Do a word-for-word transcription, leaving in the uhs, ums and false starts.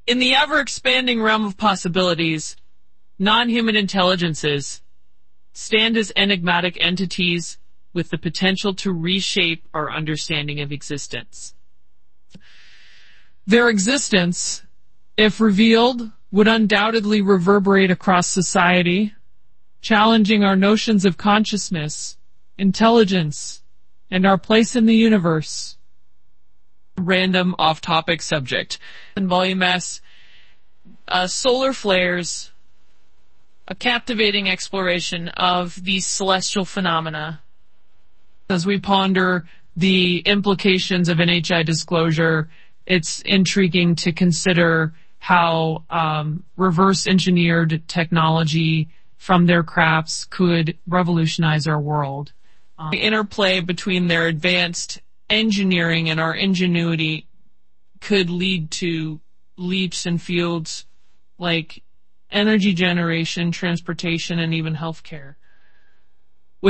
In the ever-expanding realm of possibilities, non-human intelligences stand as enigmatic entities with the potential to reshape our understanding of existence. Their existence, if revealed, would undoubtedly reverberate across society, challenging our notions of consciousness, intelligence, and our place in the universe. Random off-topic subject. In Volume S, uh, solar flares, a captivating exploration of these celestial phenomena. As we ponder the implications of N H I disclosure, it's intriguing to consider how um, reverse-engineered technology from their crafts could revolutionize our world. Um, the interplay between their advanced engineering and our ingenuity could lead to leaps in fields like energy generation, transportation, and even healthcare.